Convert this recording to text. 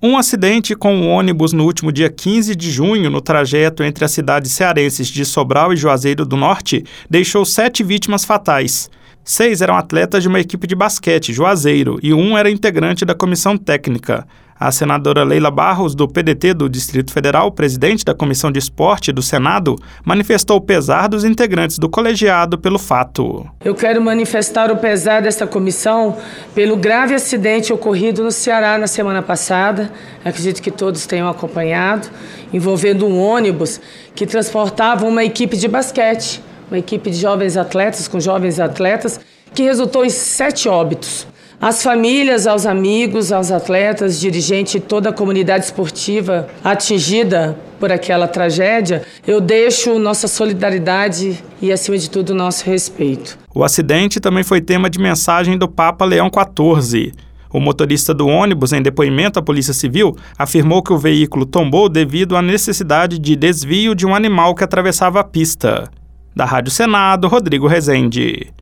Um acidente com um ônibus no último dia 15 de junho, no trajeto entre as cidades cearenses de Sobral e Juazeiro do Norte, deixou 7 vítimas fatais. 6 eram atletas de uma equipe de basquete, Juazeiro, e 1 era integrante da comissão técnica. A senadora Leila Barros, do PDT do Distrito Federal, presidente da Comissão de Esporte do Senado, manifestou o pesar dos integrantes do colegiado pelo fato. Eu quero manifestar o pesar desta comissão pelo grave acidente ocorrido no Ceará na semana passada, acredito que todos tenham acompanhado, envolvendo um ônibus que transportava uma equipe de basquete, uma equipe de jovens atletas, com jovens atletas, que resultou em 7 óbitos. Às famílias, aos amigos, aos atletas, dirigentes e toda a comunidade esportiva atingida por aquela tragédia, eu deixo nossa solidariedade e, acima de tudo, nosso respeito. O acidente também foi tema de mensagem do Papa Leão XIV. O motorista do ônibus, em depoimento à Polícia Civil, afirmou que o veículo tombou devido à necessidade de desvio de um animal que atravessava a pista. Da Rádio Senado, Rodrigo Rezende.